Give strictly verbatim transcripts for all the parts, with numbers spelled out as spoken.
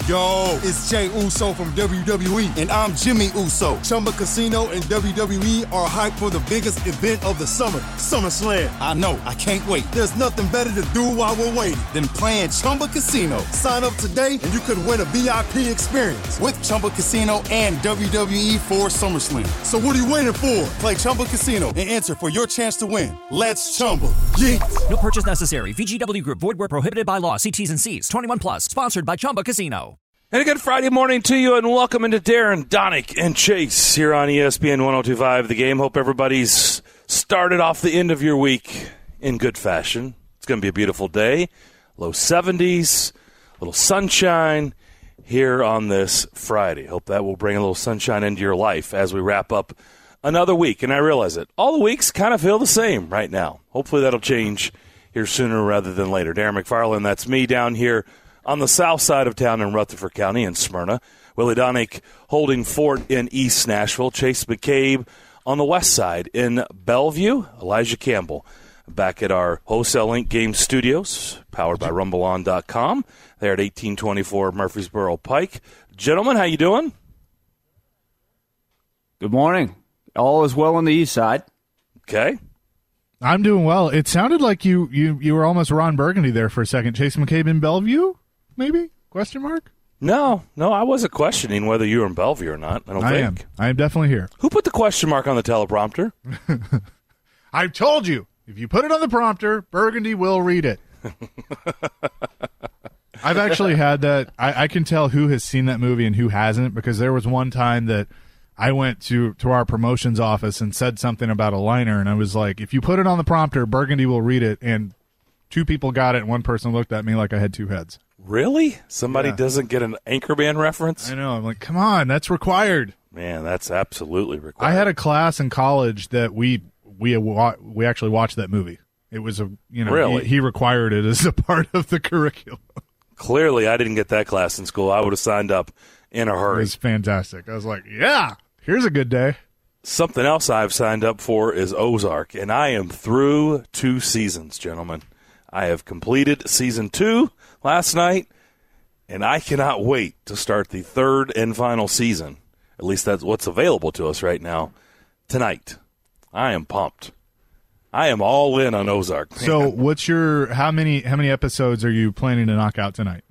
Yo, it's Jay Uso from W W E, and I'm Jimmy Uso. Chumba Casino and W W E are hyped for the biggest event of the summer, SummerSlam. I know, I can't wait. There's nothing better to do while we're waiting than playing Chumba Casino. Sign up today and you could win a V I P experience with Chumba Casino and W W E for SummerSlam. So what are you waiting for? Play Chumba Casino and enter for your chance to win. Let's Chumba. Yeet. No purchase necessary. V G W Group. Void where prohibited by law. See T's and C's. twenty-one plus. Sponsored by Chumba Casino. And a good Friday morning to you, and welcome into Darren, Donick, and Chase here on E S P N one oh two point five The Game. Hope everybody's started off the end of your week in good fashion. It's going to be a beautiful day. Low seventies, a little sunshine here on this Friday. Hope that will bring a little sunshine into your life as we wrap up another week. And I realize it. All the weeks kind of feel the same right now. Hopefully that'll change here sooner rather than later. Darren McFarland, that's me down here on the south side of town in Rutherford County in Smyrna. Willie Donick holding fort in East Nashville. Chase McCabe on the west side in Bellevue. Elijah Campbell back at our Wholesale Link Game Studios, powered by rumble on dot com. There at eighteen twenty-four Murfreesboro Pike. Gentlemen, how you doing? Good morning. All is well on the east side. Okay. I'm doing well. It sounded like you, you, you were almost Ron Burgundy there for a second. Chase McCabe in Bellevue? Maybe? Question mark? No, no, I wasn't questioning whether you were in Bellevue or not. I don't I think. am. I am definitely here. Who put the question mark on the teleprompter? I told you, if you put it on the prompter, Burgundy will read it. I've actually had that. I, I can tell who has seen that movie and who hasn't, because there was one time that I went to, to our promotions office and said something about a liner, and I was like, if you put it on the prompter, Burgundy will read it, and two people got it, and one person looked at me like I had two heads. Really? Somebody Yeah. doesn't get an Anchorman reference? I know. I'm like, come on, that's required. Man, that's absolutely required. I had a class in college that we we wa- we actually watched that movie. It was a you know Really? he, he required it as a part of the curriculum. Clearly, I didn't get that class in school. I would have signed up in a It hurry. was fantastic. I was like, yeah, here's a good day. Something else I've signed up for is Ozark, and I am through two seasons, gentlemen. I have completed season two last night, and I cannot wait to start the third and final season. At least that's what's available to us right now tonight. I am pumped. I am all in on Ozark. Man. So, what's your how many how many episodes are you planning to knock out tonight?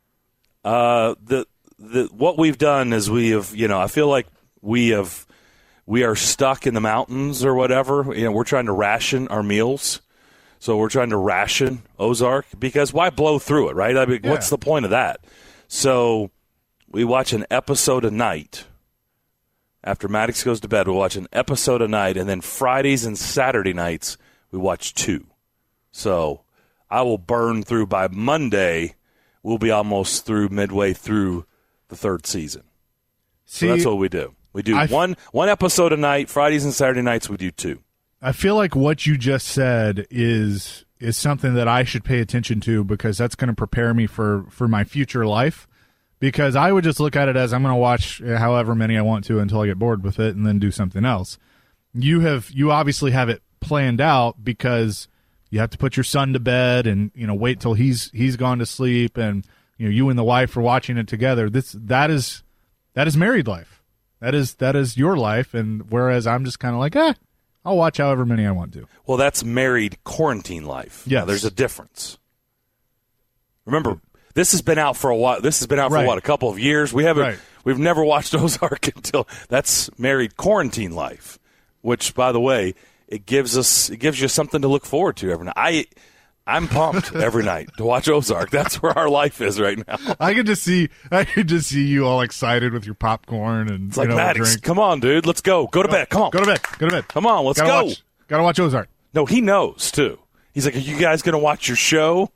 Uh, the the what we've done is we have, you know, I feel like we have we are stuck in the mountains or whatever. You know, we're trying to ration our meals. So we're trying to ration Ozark, because why blow through it, right? I mean, Yeah. what's the point of that? So we watch an episode a night. After Maddox goes to bed, we'll watch an episode a night, and then Fridays and Saturday nights, we watch two. So I will burn through by Monday. We'll be almost through midway through the third season. See, so that's what we do. We do I've- one one episode a night. Fridays and Saturday nights, we do two. I feel like what you just said is is something that I should pay attention to, because that's going to prepare me for, for my future life. Because I would just look at it as I'm going to watch however many I want to until I get bored with it and then do something else. You have you obviously have it planned out, because you have to put your son to bed and, you know, wait till he's he's gone to sleep, and, you know, you and the wife are watching it together. This that is that is married life. That is that is your life, and whereas I'm just kind of like, eh, I'll watch however many I want to. Well, that's married quarantine life. Yes. Now, there's a difference. Remember, this has been out for a while. This has been out for Right. what, a couple of years. We haven't. Right. We've never watched Ozark until that's married quarantine life. Which, by the way, it gives us it gives you something to look forward to every night. I I'm pumped every night to watch Ozark. That's where our life is right now. I could just see I could just see you all excited with your popcorn and It's like, you know, a Maddox, drink. come on, dude, let's go. Go to bed. Come on. Go to bed. Go to bed. Come on, let's gotta go. Watch, gotta watch Ozark. No, he knows too. He's like, are you guys going to watch your show?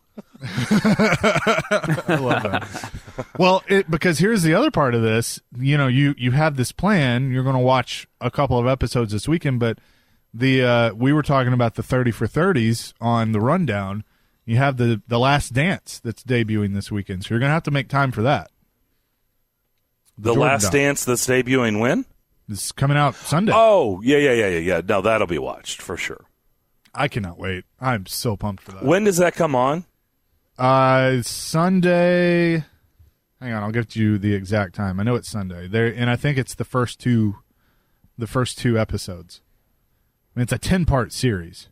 I love that. Well, it, because here's the other part of this. You know, you you have this plan. You're going to watch a couple of episodes this weekend, but the uh, we were talking about the thirty for thirties on the rundown. You have the the Last Dance that's debuting this weekend, so you're going to have to make time for that. The Jordan Last doc. Dance that's debuting when? It's coming out Sunday. Oh, yeah, yeah, yeah, yeah, yeah. No, that'll be watched for sure. I cannot wait. I'm so pumped for that. When does that come on? Uh, Sunday. hang on, I'll give you the exact time. I know it's Sunday. There, and I think it's the first two, the first two episodes. I mean, it's a ten-part series.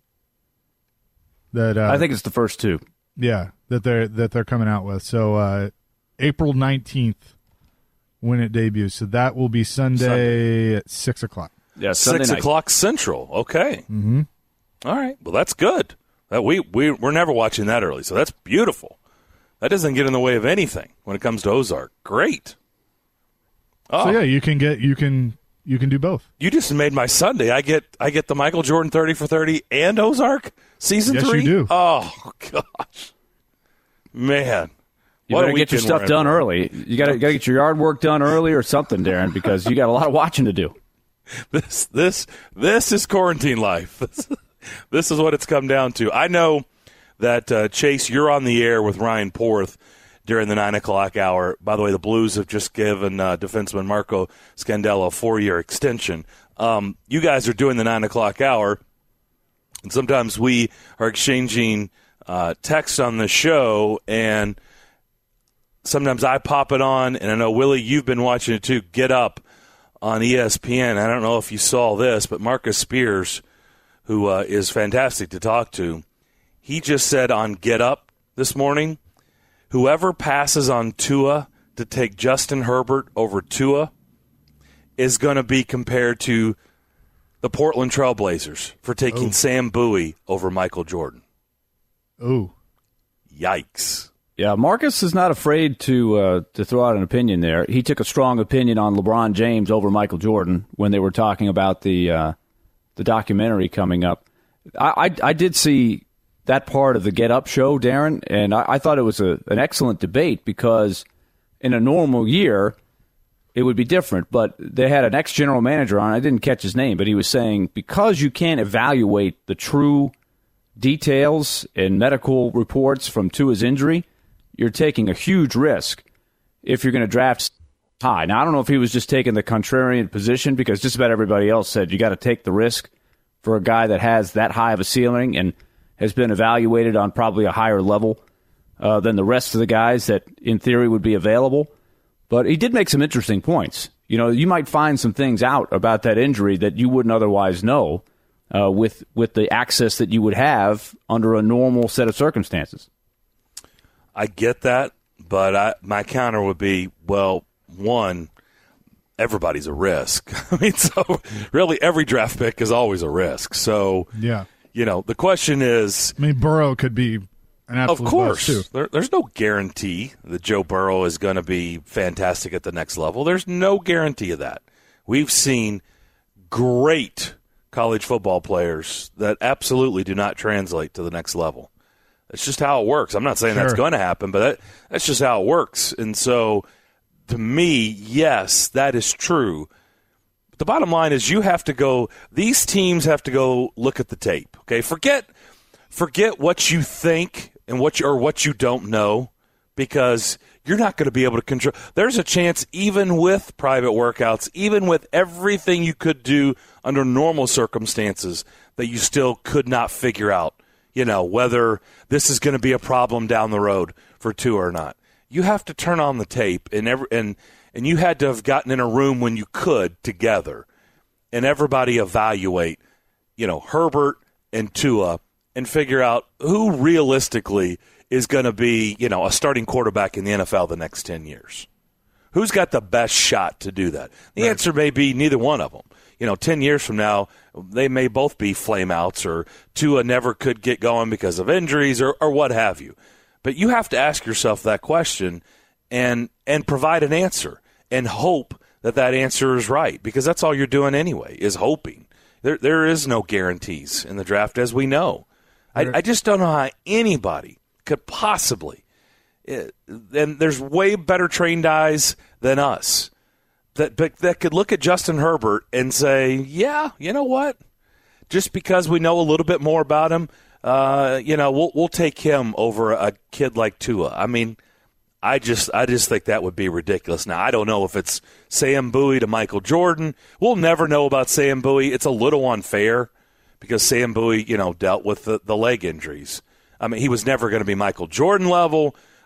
That uh, I think it's the first two. Yeah, that they're that they're coming out with. So uh, April nineteenth, when it debuts. So that will be Sunday, Sunday. at six o'clock. Yeah, Sunday six night. o'clock Central. Okay. Mm-hmm. All right. Well, that's good. That we we we're never watching that early, so that's beautiful. That doesn't get in the way of anything when it comes to Ozark. Great. Oh. So yeah, you can get you can you can do both. You just made my Sunday. I get I get the Michael Jordan thirty for thirty and Ozark season yes, three. Yes, you do. Oh gosh, man. You better get your stuff done early. You got to get your yard work done early or something, Darren, because you got a lot of watching to do. This this this is quarantine life. This, this is what it's come down to. I know that uh, Chase, you're on the air with Ryan Porth during the nine o'clock hour. By the way, the Blues have just given uh, defenseman Marco Scandella a four-year extension. Um, you guys are doing the nine o'clock hour, and sometimes we are exchanging uh, texts on the show, and sometimes I pop it on, and I know, Willie, you've been watching it too, Get Up on E S P N. I don't know if you saw this, but Marcus Spears, who uh, is fantastic to talk to, he just said on Get Up this morning, whoever passes on Tua to take Justin Herbert over Tua is going to be compared to the Portland Trailblazers for taking Ooh. Sam Bowie over Michael Jordan. Ooh. Yikes. Yeah, Marcus is not afraid to uh, to throw out an opinion there. He took a strong opinion on LeBron James over Michael Jordan when they were talking about the uh, the documentary coming up. I, I, I did see that part of the Get Up show, Darren, and I, I thought it was a, an excellent debate because in a normal year it would be different. But they had an ex-general manager on. I didn't catch his name, but he was saying because you can't evaluate the true details and medical reports from Tua's injury, you're taking a huge risk if you're going to draft high. Now, I don't know if he was just taking the contrarian position because just about everybody else said you got to take the risk for a guy that has that high of a ceiling and has been evaluated on probably a higher level uh, than the rest of the guys that, in theory, would be available. But he did make some interesting points. You know, you might find some things out about that injury that you wouldn't otherwise know uh, with with the access that you would have under a normal set of circumstances. I get that, but I, my counter would be, well, one, everybody's a risk. I mean, so really every draft pick is always a risk. So, yeah, you know, the question is, I mean, Burrow could be an absolute of course, bust too. There, there's no guarantee that Joe Burrow is going to be fantastic at the next level. There's no guarantee of that. We've seen great college football players that absolutely do not translate to the next level. That's just how it works. I'm not saying sure. that's going to happen, but that, that's just how it works. And so, to me, yes, that is true. But the bottom line is you have to go – these teams have to go look at the tape, okay? Forget forget what you think and what you, or what you don't know because you're not going to be able to control – there's a chance even with private workouts, even with everything you could do under normal circumstances that you still could not figure out. You know, whether this is going to be a problem down the road for Tua or not. You have to turn on the tape, and every, and and you had to have gotten in a room when you could together, and everybody evaluate, you know, Herbert and Tua, and figure out who realistically is going to be, you know, a starting quarterback in the N F L the next ten years. Who's got the best shot to do that? The right. answer may be neither one of them. You know, ten years from now, they may both be flameouts or Tua never could get going because of injuries or, or what have you. But you have to ask yourself that question and and provide an answer and hope that that answer is right because that's all you're doing anyway is hoping. There There is no guarantees in the draft, as we know. I, I just don't know how anybody could possibly it, and there's way better trained eyes than us. That, but that could look at Justin Herbert and say, yeah, you know what? Just because we know a little bit more about him, uh, you know, we'll we'll take him over a kid like Tua. I mean, I just I just think that would be ridiculous. Now, I don't know if it's Sam Bowie to Michael Jordan. We'll never know about Sam Bowie. It's a little unfair because Sam Bowie, you know, dealt with the, the leg injuries. I mean, he was never going to be Michael Jordan level,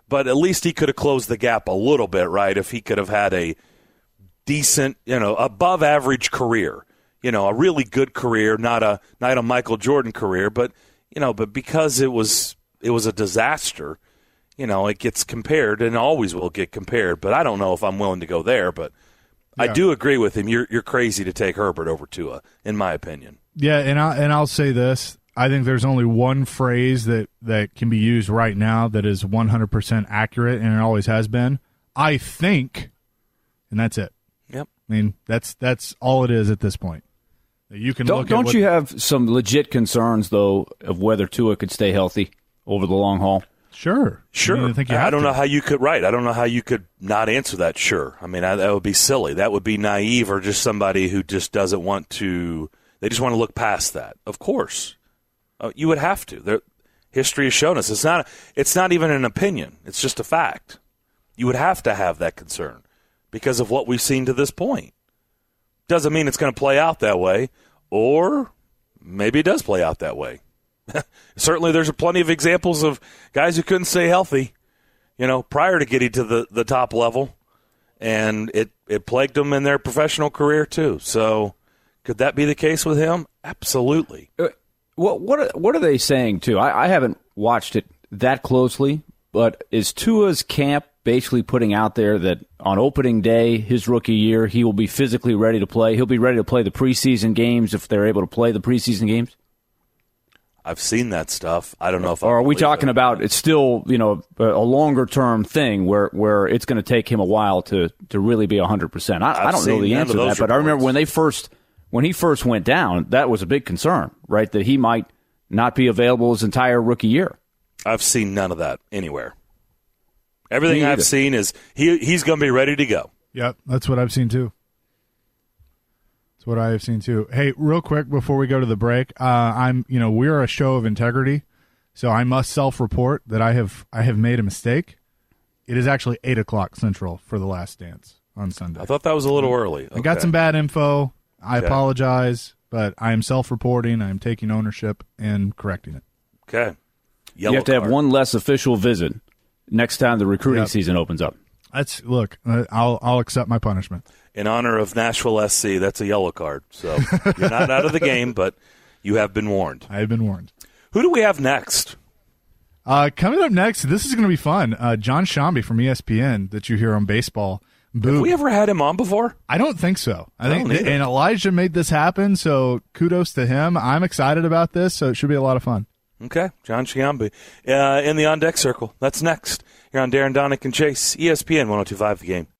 but at least he could have closed the gap a little bit, right? If he could have had a decent, you know, above average career, you know, a really good career, not a not a Michael Jordan career, but you know, but because it was it was a disaster, you know, it gets compared and always will get compared. But I don't know if I'm willing to go there. But yeah. I do agree with him. You're you're crazy to take Herbert over Tua, in my opinion. Yeah, and I and I'll say this. I think there's only one phrase that, that can be used right now that is one hundred percent accurate, and it always has been. I think, and that's it. Yep. I mean, that's that's all it is at this point. You can don't look don't at what, you have some legit concerns though of whether Tua could stay healthy over the long haul? Sure, sure. I, mean, I, think you I have don't to. know how you could. Right. I don't know how you could not answer that. Sure. I mean, I, that would be silly. That would be naive, or just somebody who just doesn't want to. They just want to look past that. Of course. Uh, you would have to. There, history has shown us it's not. It's not even an opinion. It's just a fact. You would have to have that concern because of what we've seen to this point. Doesn't mean it's going to play out that way, or maybe it does play out that way. Certainly, there's plenty of examples of guys who couldn't stay healthy, you know, prior to getting to the, the top level, and it, it plagued them in their professional career too. So, could that be the case with him? Absolutely. Uh, What what are, what are they saying too? I, I haven't watched it that closely, but is Tua's camp basically putting out there that on opening day, his rookie year, he will be physically ready to play? He'll be ready to play the preseason games if they're able to play the preseason games? I've seen that stuff. I don't know if. Or I are we believe talking it. about it's still, you know, a, a longer term thing where, where it's going to take him a while to, to really be one hundred percent? I, I don't know the answer to that, but I remember when they first. When he first went down, that was a big concern, right? That he might not be available his entire rookie year. I've seen none of that anywhere. Everything I've seen is he he's going to be ready to go. Yep, that's what I've seen too. That's what I have seen too. Hey, real quick before we go to the break, uh, I'm you know we're a show of integrity, so I must self-report that I have I have made a mistake. It is actually eight o'clock Central for The Last Dance on Sunday. I thought that was a little early. Okay. I got some bad info. I okay. apologize, but I am self-reporting. I am taking ownership and correcting it. Okay. Yellow you have to card. have one less official visit next time the recruiting Yep. season opens up. That's look. Uh, I'll I'll accept my punishment. In honor of Nashville S C, that's a yellow card. So you're not out of the game, but you have been warned. I have been warned. Who do we have next? Uh, coming up next, this is going to be fun. Uh, John Shambi from E S P N that you hear on baseball. Boom. Have we ever had him on before? I don't think so. I, I think, don't either. and Elijah made this happen, so kudos to him. I'm excited about this, so it should be a lot of fun. Okay, John Shambi uh, in the On Deck Circle. That's next. You're on Darren, Donick, and Chase, E S P N one oh two point five The Game.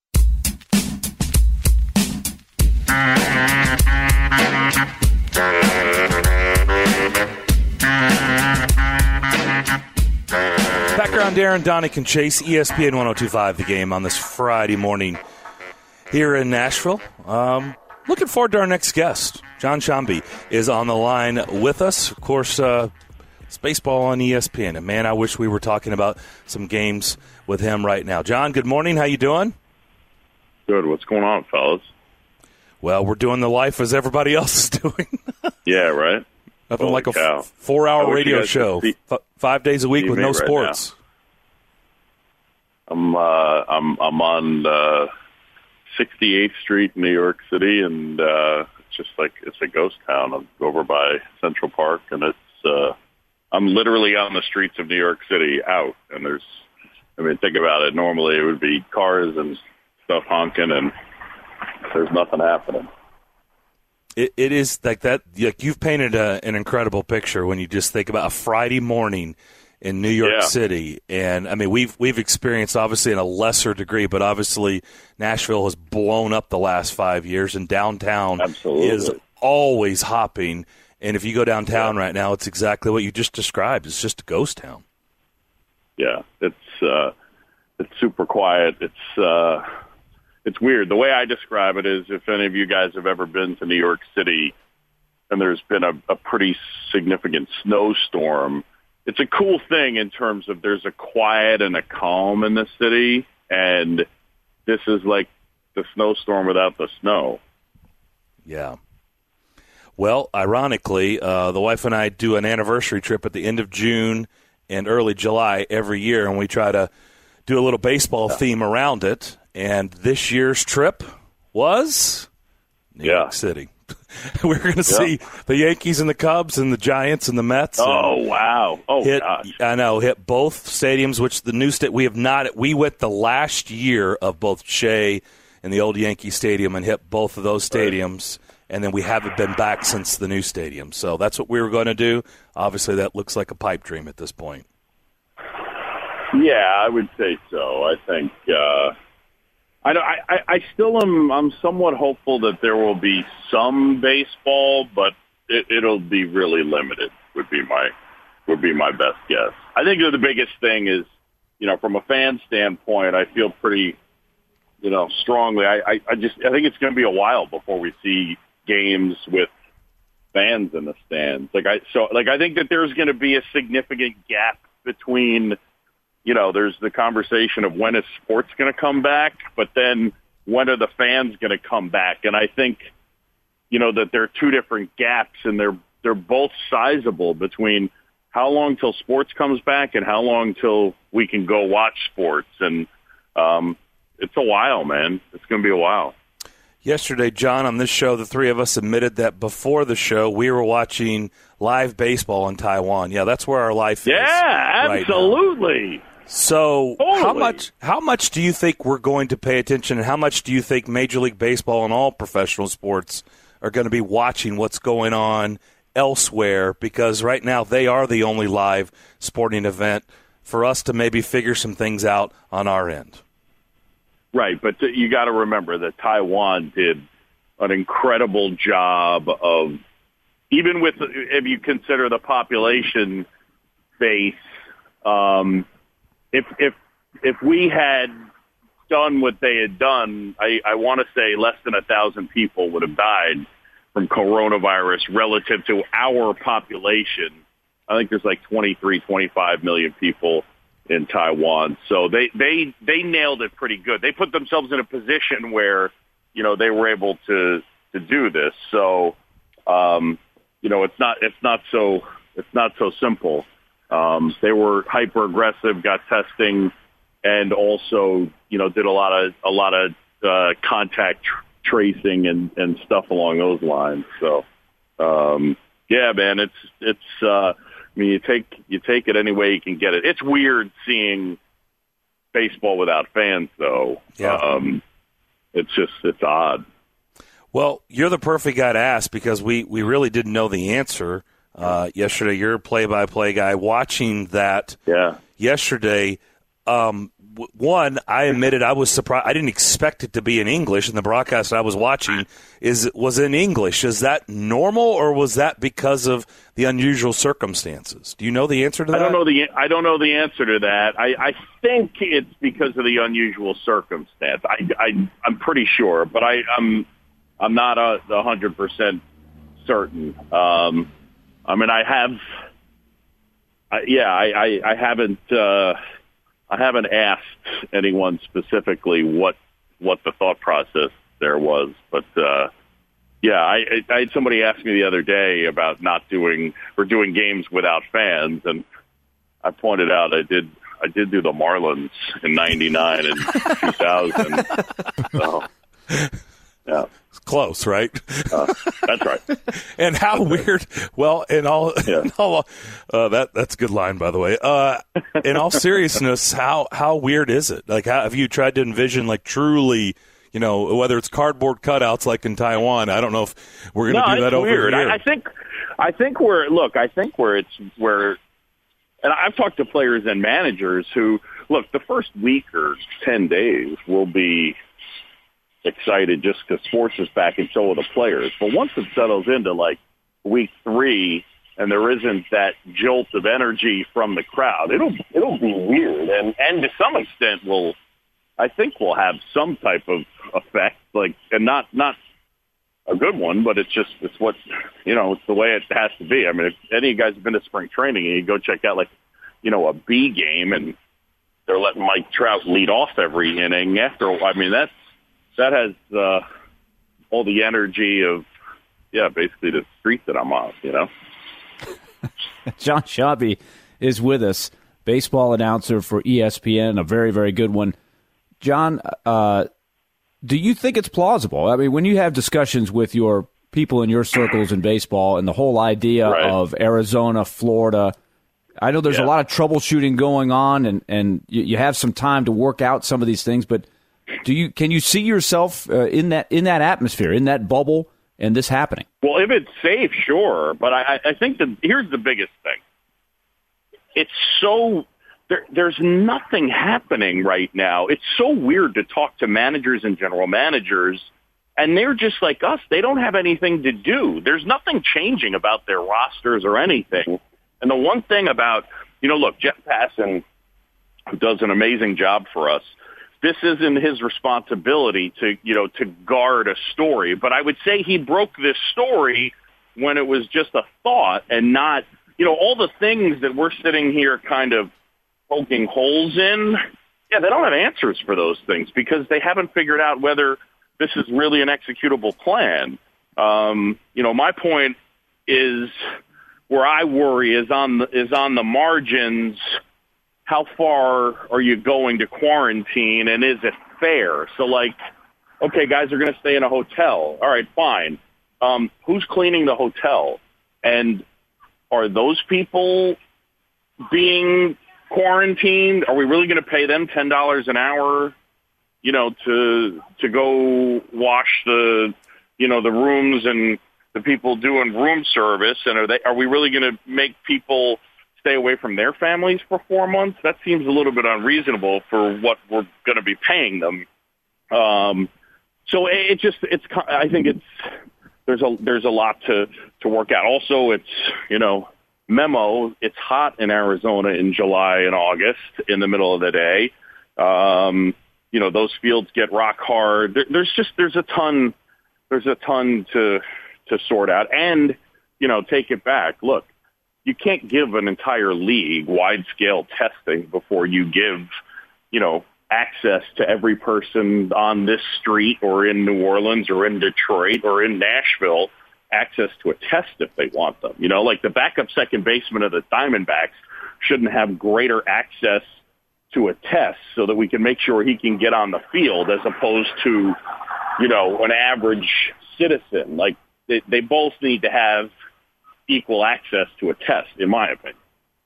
Back around Darren, Donick, and Chase, E S P N one oh two point five The Game on this Friday morning here in Nashville. Um, looking forward to our next guest. John Shambi is on the line with us. Of course, uh, it's baseball on E S P N. And, man, I wish we were talking about some games with him right now. John, good morning. How you doing? Good. What's going on, fellas? Well, we're doing the life as everybody else is doing. Yeah, right? Nothing Holy like a cow. f- four-hour I wish you radio guys show, could see- F- five days a week see with me no right sports. I'm uh, I'm I'm on uh, sixty-eighth Street, New York City, and uh, it's just like it's a ghost town. I'm over by Central Park, and it's uh, I'm literally on the streets of New York City, out, and there's. I mean, think about it. Normally, it would be cars and stuff honking, and there's nothing happening. It, it is like that. Like you've painted a, an incredible picture when you just think about a Friday morning in New York Yeah. City, and I mean we've we've experienced obviously in a lesser degree, but obviously Nashville has blown up the last five years, and downtown Absolutely. is always hopping. And if you go downtown Yeah. right now, it's exactly what you just described. It's just a ghost town. Yeah, it's uh, it's super quiet. It's uh, it's weird. The way I describe it is, if any of you guys have ever been to New York City, and there's been a, a pretty significant snowstorm, it's a cool thing in terms of there's a quiet and a calm in the city, and this is like the snowstorm without the snow. Yeah. Well, ironically, uh, the wife and I do an anniversary trip at the end of June and early July every year, and we try to do a little baseball yeah. theme around it. And this year's trip was New yeah. York City. We're going to see the Yankees and the Cubs and the Giants and the Mets. Oh, wow. Oh, hit, gosh. I know, hit both stadiums, which the new state, we have not, we went the last year of both Shea and the old Yankee Stadium and hit both of those stadiums, right. And then we haven't been back since the new stadium. So that's what we were going to do. Obviously, that looks like a pipe dream at this point. Yeah, I would say so. I think uh, I, I, I still am. I'm somewhat hopeful that there will be some baseball, but it, it'll be really limited. Would be my would be my best guess. I think that the biggest thing is, you know, from a fan standpoint, I feel pretty, you know, strongly. I, I, I just I think it's going to be a while before we see games with fans in the stands. Like I so like I think that there's going to be a significant gap between, you know, there's the conversation of when is sports going to come back, but then when are the fans going to come back? And I think, you know, that there are two different gaps, and they're they're both sizable between how long till sports comes back and how long till we can go watch sports. And um, it's a while, man. It's going to be a while. Yesterday, John, on this show, the three of us admitted that before the show, we were watching live baseball in Taiwan. Yeah, that's where our life yeah, is. Yeah, absolutely. Right, so totally. how much how much do you think we're going to pay attention, and how much do you think Major League Baseball and all professional sports are going to be watching what's going on elsewhere? Because right now they are the only live sporting event for us to maybe figure some things out on our end. Right, but you got to remember that Taiwan did an incredible job of, even with, if you consider the population base, um, if if if we had done what they had done, I, I want to say less than a thousand people would have died from coronavirus relative to our population. I think there's like twenty-three, twenty-five million people in Taiwan. So they, they, they nailed it pretty good. They put themselves in a position where, you know, they were able to, to do this. So, um, you know, it's not, it's not so, it's not so simple. Um, they were hyper aggressive, got testing, and also, you know, did a lot of, a lot of, uh, contact tr- tracing and, and stuff along those lines. So, um, yeah, man, it's, it's, uh, I mean, you take you take it any way you can get it. It's weird seeing baseball without fans, though. Yeah. Um, it's just it's odd. Well, you're the perfect guy to ask, because we, we really didn't know the answer uh, yesterday. You're a play-by-play guy. Watching that yeah. yesterday, um, w- one, I admitted I was surprised. I didn't expect it to be in English, and the broadcast I was watching is was in English. Is that normal, or was that because of the unusual circumstances? Do you know the answer to that? I don't know the I don't know the answer to that. I, I think it's because of the unusual circumstance. I, I I'm pretty sure, but I I'm I'm not a, a hundred percent certain. Um, I mean, I have, I, yeah, I, I, I haven't uh, I haven't asked anyone specifically what what the thought process there was, but. Uh, Yeah, I, I had somebody ask me the other day about not doing or doing games without fans, and I pointed out I did I did do the Marlins in ninety-nine and two thousand. So, yeah, it's close, right? Uh, that's right. And how weird? Well, in all, yeah. in all uh, that that's a good line, by the way. Uh, in all seriousness, how how weird is it? Like, how, have you tried to envision like truly? You know, whether it's cardboard cutouts like in Taiwan, I don't know if we're going to no, do that over weird. here. I, I think, I think we're look. I think where it's where, and I've talked to players and managers who look. The first week or ten days will be excited just because sports is back, and so will the players. But once it settles into like week three, and there isn't that jolt of energy from the crowd, it'll it'll be weird, and and to some extent will. I think we'll have some type of effect, like, and not not a good one, but it's just it's what you know, it's the way it has to be. I mean, if any of you guys have been to spring training and you go check out like, you know, a B game and they're letting Mike Trout lead off every inning after, I mean, that's that has uh, all the energy of yeah, basically the street that I'm on, you know. John Shabby is with us. baseball announcer for E S P N, a very, very good one. John, uh, do you think it's plausible? I mean, when you have discussions with your people in your circles in baseball and the whole idea right. of Arizona, Florida, I know there's yeah. a lot of troubleshooting going on, and, and you, you have some time to work out some of these things, but do you can you see yourself uh, in that in that atmosphere, in that bubble, and this happening? Well, if it's safe, sure. But I, I think that here's the biggest thing. It's so there, there's nothing happening right now. It's so weird to talk to managers and general managers, and they're just like us. They don't have anything to do. There's nothing changing about their rosters or anything. And the one thing about, you know, look, Jeff Passan does an amazing job for us. This isn't his responsibility to, you know, to guard a story. But I would say he broke this story when it was just a thought and not, you know, all the things that we're sitting here kind of poking holes in. Yeah, they don't have answers for those things because they haven't figured out whether this is really an executable plan. Um, you know, my point is where I worry is on the, is on the margins. How far are you going to quarantine, and is it fair? So, like, okay, guys are going to stay in a hotel. All right, fine. Um, who's cleaning the hotel? And are those people being quarantined? Are we really going to pay them ten dollars an hour, you know, to to go wash the, you know, the rooms and the people doing room service? And are they are we really going to make people stay away from their families for four months? That seems a little bit unreasonable for what we're going to be paying them. Um, so it, it just, it's, I think it's, there's a, there's a lot to, to work out. Also, it's, you know, memo, it's hot in Arizona in July and August in the middle of the day. Um, you know, those fields get rock hard. There, there's just, there's a ton, there's a ton to, to sort out. And, you know, take it back. Look, you can't give an entire league wide-scale testing before you give, you know, access to every person on this street or in New Orleans or in Detroit or in Nashville access to a test if they want them. You know, like the backup second baseman of the Diamondbacks shouldn't have greater access to a test so that we can make sure he can get on the field as opposed to, you know, an average citizen. Like they, they both need to have equal access to a test, in my opinion.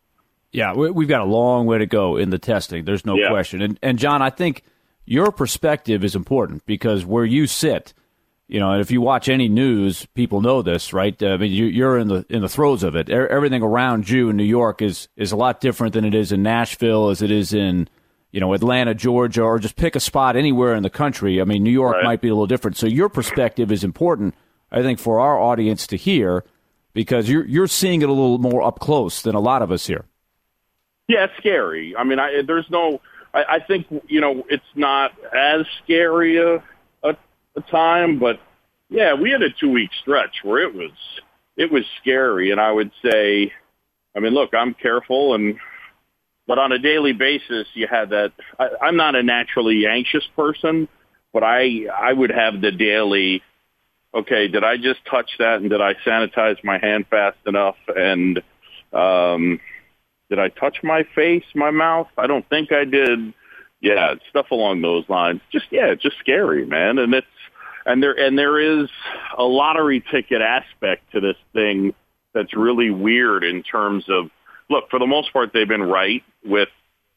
Yeah, we've got a long way to go in the testing. There's no yeah. question. And, and, John, I think your perspective is important because where you sit, you know, and if you watch any news, people know this, right? I mean, you, you're in the in the throes of it. Everything around you in New York is, is a lot different than it is in Nashville, as it is in, you know, Atlanta, Georgia, or just pick a spot anywhere in the country. I mean, New York right. might be a little different. So your perspective is important, I think, for our audience to hear, because you're you're seeing it a little more up close than a lot of us here. Yeah, it's scary. I mean, I, there's no. I, I think you know it's not as scary a, a, a time, but yeah, we had a two week stretch where it was it was scary, and I would say, I mean, look, I'm careful, and but on a daily basis, you had that. I, I'm not a naturally anxious person, but I I would have the daily. Okay, did I just touch that, and did I sanitize my hand fast enough? And um, did I touch my face, my mouth? I don't think I did. Yeah, stuff along those lines. Just yeah, it's just scary, man. And it's and there and there is a lottery ticket aspect to this thing that's really weird in terms of look. For the most part, they've been right with.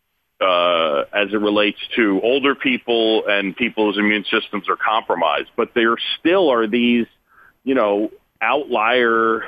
Uh, as it relates to older people and people's immune systems are compromised. But there still are these, you know, outlier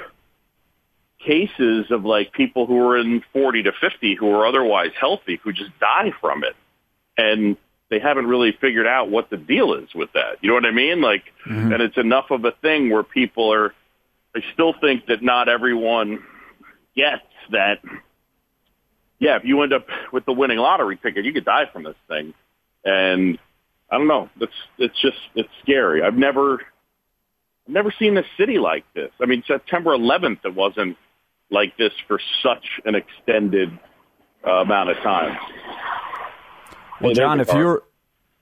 cases of like people who are in forty to fifty who are otherwise healthy who just die from it. And they haven't really figured out what the deal is with that. You know what I mean? Like, mm-hmm. and it's enough of a thing where people are, they still think that not everyone gets that. Yeah, if you end up with the winning lottery ticket, you could die from this thing. And I don't know. It's it's just it's scary. I've never I've never seen a city like this. I mean, September eleventh, it wasn't like this for such an extended uh, amount of time. Well, John, if you're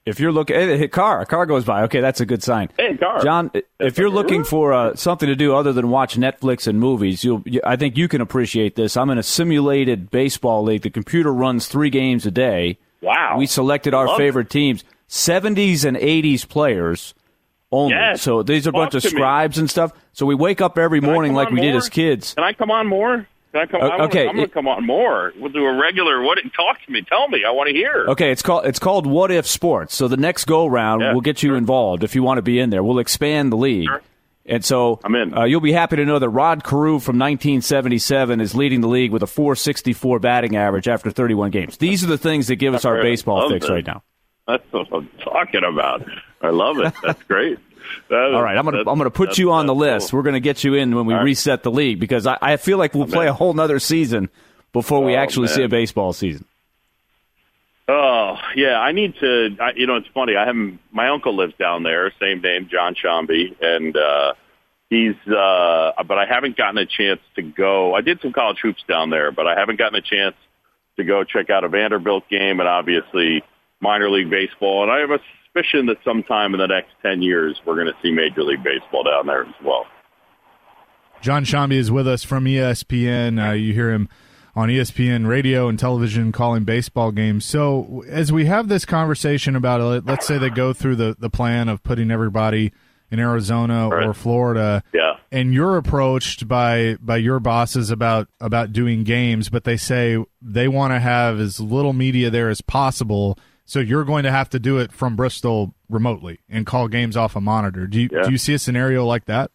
If you're looking, hey, a car, a car goes by. Okay, that's a good sign. Hey, car. John, if you're looking for uh, something to do other than watch Netflix and movies, you'll, you, I think you can appreciate this. I'm in a simulated baseball league. The computer runs three games a day. Wow. We selected our Love favorite it. teams, seventies and eighties players only. Yes. So these are a Talk bunch of to me. scribes and stuff. So we wake up every Can I morning come like on we did more? as kids. Can I come on more? Can I come? Uh, I wanna, okay. I'm going to come on more. We'll do a regular. What? Talk to me. Tell me. I want to hear. Okay, it's called it's called What If Sports. So the next go round, Yeah, we'll get you sure. involved if you want to be in there. We'll expand the league. Sure. And so I'm in. Uh, you'll be happy to know that Rod Carew from nineteen seventy-seven is leading the league with a four sixty-four batting average after thirty-one games. These are the things that give us our Right. baseball Love fix this. right now. That's what I'm talking about. I love it. That's great. That is- All right, I'm gonna that's- I'm gonna put that's- you on the that's list. cool. We're gonna get you in when we All right. reset the league because I, I feel like we'll play in. a whole nother season before we Oh, actually see man. a baseball season. Oh yeah, I need to. I, you know, it's funny. I have my uncle lives down there, same name, John Shambi, and uh, he's. Uh, but I haven't gotten a chance to go. I did some college hoops down there, but I haven't gotten a chance to go check out a Vanderbilt game, and obviously minor league baseball. And I have a suspicion that sometime in the next ten years, we're going to see Major League Baseball down there as well. John Shambi is with us from E S P N. Uh, you hear him on E S P N radio and television calling baseball games. So as we have this conversation about it, let's say they go through the, the plan of putting everybody in Arizona Right. or Florida, Yeah. and you're approached by, by your bosses about, about doing games, but they say they want to have as little media there as possible, so you're going to have to do it from Bristol remotely and call games off a monitor. Do you, Yeah. do you see a scenario like that?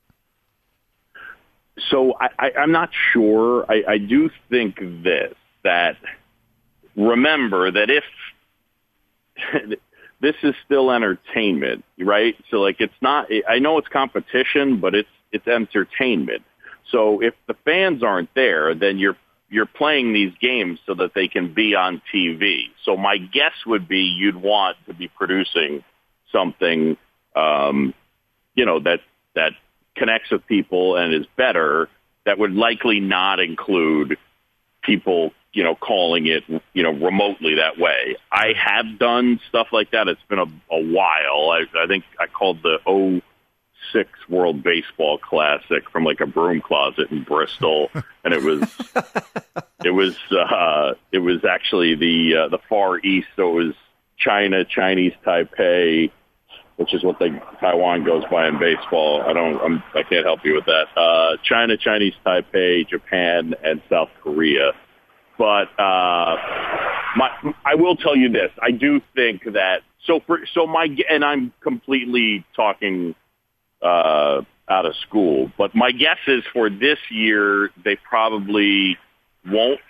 So I, I, I'm not sure. I, I do think this, that remember that if this is still entertainment, right? So like it's not, I know it's competition, but it's, it's entertainment. So if the fans aren't there, then you're, you're playing these games so that they can be on T V. So my guess would be you'd want to be producing something, um, you know, that, that, connects with people and is better, that would likely not include people, you know, calling it, you know, remotely that way. I have done stuff like that. It's been a, a while. I, I think I called the oh six World Baseball Classic from like a broom closet in Bristol. And it was, it was, uh, it was actually the, uh, the Far East. So it was China, Chinese Taipei, which is what the Taiwan goes by in baseball. I don't, I'm, I can't help you with that. Uh, China, Chinese Taipei, Japan, and South Korea. But uh, my, I will tell you this: I do think that. So, for, so my, and I'm completely talking uh, out of school. But my guess is for this year, they probably won't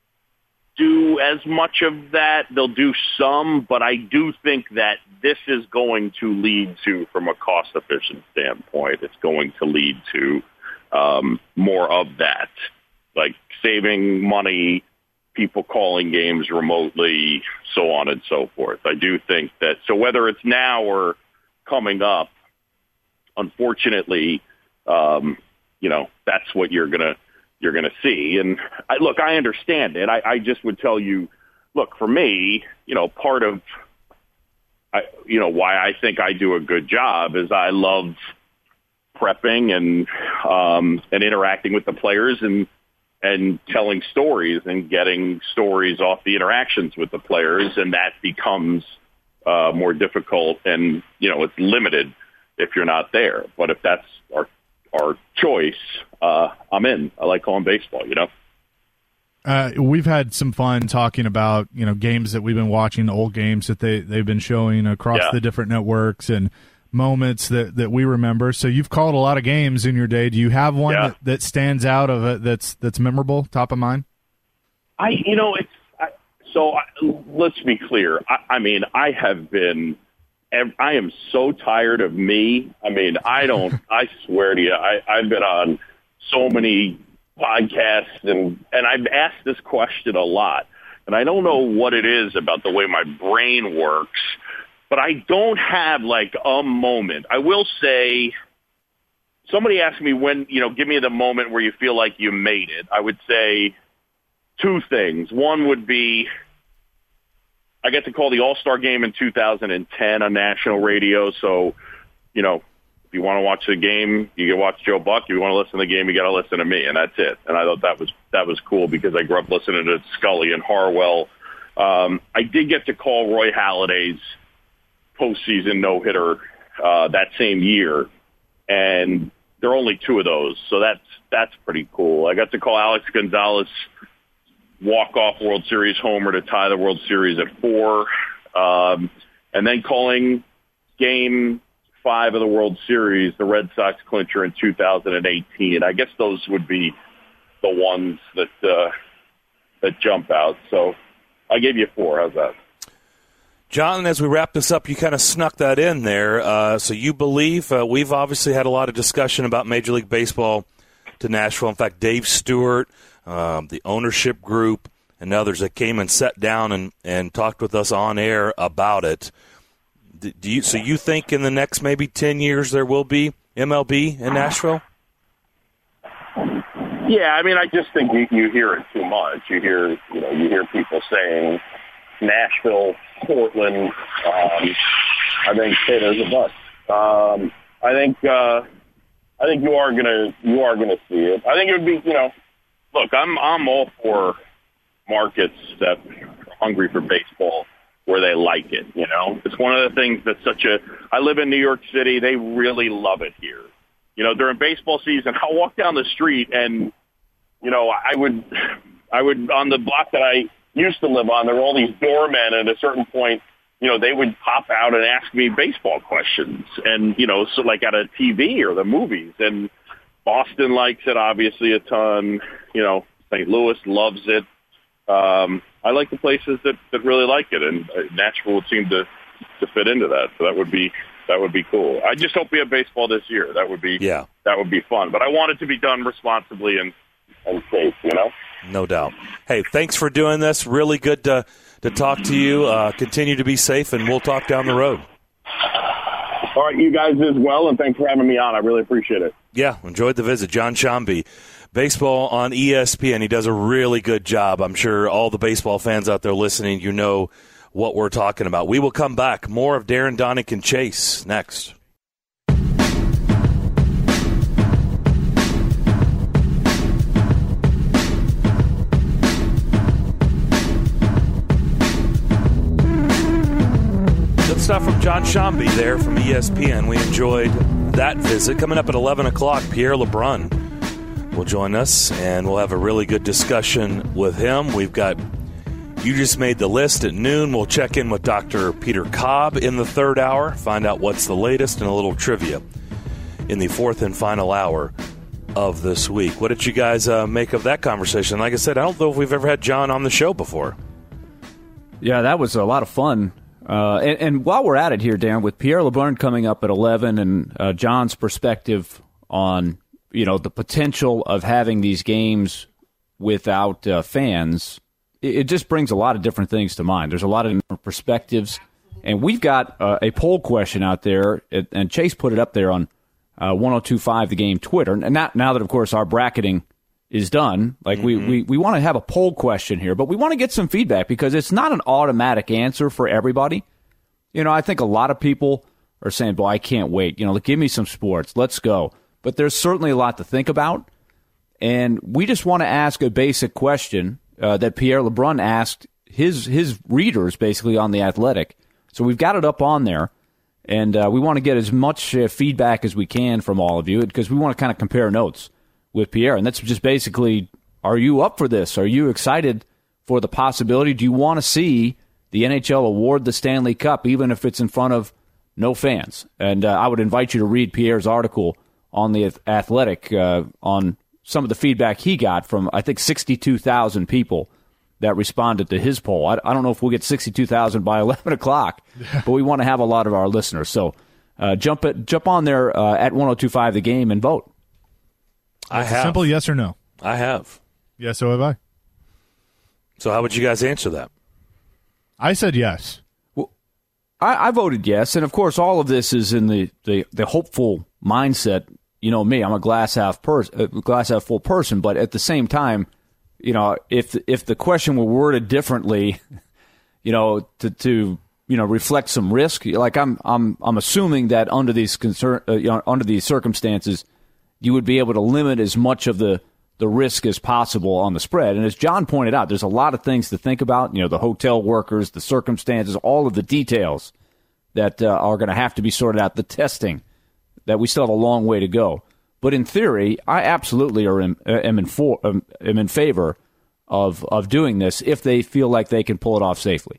do as much of that. They'll do some, but I do think that this is going to lead to, from a cost-efficient standpoint, it's going to lead to um, more of that, like saving money, people calling games remotely, so on and so forth. I do think that, so whether it's now or coming up, unfortunately, um, you know, that's what you're going to you're going to see. And I, look, I understand it. I, I just would tell you, look, for me, you know, part of, I, you know, why I think I do a good job is I love prepping and, um, and interacting with the players and, and telling stories and getting stories off the interactions with the players. And that becomes uh, more difficult and, you know, it's limited if you're not there. But if that's our our choice, uh, I'm in. I like calling baseball, you know? Uh, we've had some fun talking about, you know, games that we've been watching, old games that they, they've been showing across Yeah. the different networks and moments that, that we remember. So you've called a lot of games in your day. Do you have one Yeah. that, that stands out of it that's, that's memorable, top of mind? I, you know, it's, I, so I, let's be clear. I, I mean, I have been, I am so tired of me. I mean, I don't, I swear to you, I, I've been on so many podcasts and, and I've asked this question a lot. And I don't know what it is about the way my brain works, but I don't have like a moment. I will say, somebody asked me when, you know, give me the moment where you feel like you made it. I would say two things. One would be, I got to call the All-Star game in two thousand ten on national radio. So, you know, if you want to watch the game, you can watch Joe Buck. If you want to listen to the game, you got to listen to me, and that's it. And I thought that was that was cool because I grew up listening to Scully and Harwell. Um, I did get to call Roy Halladay's postseason no-hitter uh, that same year, and there are only two of those, so that's that's pretty cool. I got to call Alex Gonzalez walk-off World Series homer to tie the World Series at four, um, and then calling Game Five of the World Series, the Red Sox clincher in two thousand eighteen. I guess those would be the ones that uh, that jump out. So I gave you four. How's that? John, as we wrap this up, you kind of snuck that in there. Uh, so you believe uh, we've obviously had a lot of discussion about Major League Baseball to Nashville. In fact, Dave Stewart, um, the ownership group, and others that came and sat down and, and talked with us on air about it. Do you, so you think in the next maybe ten years there will be M L B in Nashville? Yeah, I mean, I just think you, you hear it too much. You hear, you know, you hear people saying Nashville, Portland. Um, I think hey, there's a but. Um, I think uh, I think you are gonna you are gonna see it. I think it would be, you know, look, I'm I'm all for markets that are hungry for baseball where they like it. You know, it's one of the things that's such a. I live in New York City. They really love it here. You know, during baseball season, I'll walk down the street and, you know, I would I would on the block that I used to live on, there were all these doormen, and at a certain point, you know, they would pop out and ask me baseball questions, and, you know, so like at a T V or the movies, and Boston likes it obviously a ton, you know, Saint Louis loves it. Um, I like the places that, that really like it, and Nashville would seem to, to fit into that, so that would be that would be cool. I just hope we have baseball this year. That would be yeah. that would be fun, but I want it to be done responsibly and, and safe, you know? No doubt. Hey, thanks for doing this. Really good to, to talk to you. Uh, continue to be safe, and we'll talk down the road. All right, you guys as well, and thanks for having me on. I really appreciate it. Yeah, enjoyed the visit. John Sciambi, baseball on E S P N. He does a really good job. I'm sure all the baseball fans out there listening, you know what we're talking about. We will come back. More of Darren, Donick, and Chase next. Stuff from John Sciambi there from E S P N. We enjoyed that visit. Coming up at eleven o'clock, Pierre LeBrun will join us, and we'll have a really good discussion with him. We've got You Just Made the List at noon. We'll check in with Doctor Peter Cobb in the third hour, find out what's the latest, and a little trivia in the fourth and final hour of this week. What did you guys uh, make of that conversation? Like I said, I don't know if we've ever had John on the show before. Yeah, that was a lot of fun. Uh, and, and while we're at it here, Dan, with Pierre LeBrun coming up at eleven and uh, John's perspective on, you know, the potential of having these games without uh, fans, it, it just brings a lot of different things to mind. There's a lot of different perspectives. And we've got uh, a poll question out there, and Chase put it up there on uh, ten twenty-five The Game Twitter. And now, now that, of course, our bracketing is done, like mm-hmm. we, we, we want to have a poll question here, but we want to get some feedback because it's not an automatic answer for everybody. You know, I think a lot of people are saying, boy, I can't wait. You know, give me some sports. Let's go. But there's certainly a lot to think about. And we just want to ask a basic question uh, that Pierre LeBrun asked his his readers basically on The Athletic. So we've got it up on there. And uh, we want to get as much uh, feedback as we can from all of you because we want to kind of compare notes with Pierre. And that's just basically, are you up for this? Are you excited for the possibility? Do you want to see the N H L award the Stanley Cup, even if it's in front of no fans? And uh, I would invite you to read Pierre's article on The Athletic uh, on some of the feedback he got from, I think, sixty-two thousand people that responded to his poll. I, I don't know if we'll get sixty-two thousand by eleven o'clock, but we want to have a lot of our listeners. So uh, jump it, jump on there uh, at ten twenty-five The Game and vote. I have. Simple yes or no. I have. Yeah, so have I. So how would you guys answer that? I said yes. Well, I, I voted yes, and of course, all of this is in the, the, the hopeful mindset. You know me, I'm a glass half pers- a glass half full person, but at the same time, you know, if if the question were worded differently, you know, to, to you know, reflect some risk. Like I'm, I'm, I'm assuming that under these concern, uh, you know, under these circumstances, you would be able to limit as much of the, the risk as possible on the spread. And as John pointed out, there's a lot of things to think about. You know, the hotel workers, the circumstances, all of the details that uh, are going to have to be sorted out. The testing, that we still have a long way to go. But in theory, I absolutely are in, am in for, am in favor of of doing this if they feel like they can pull it off safely.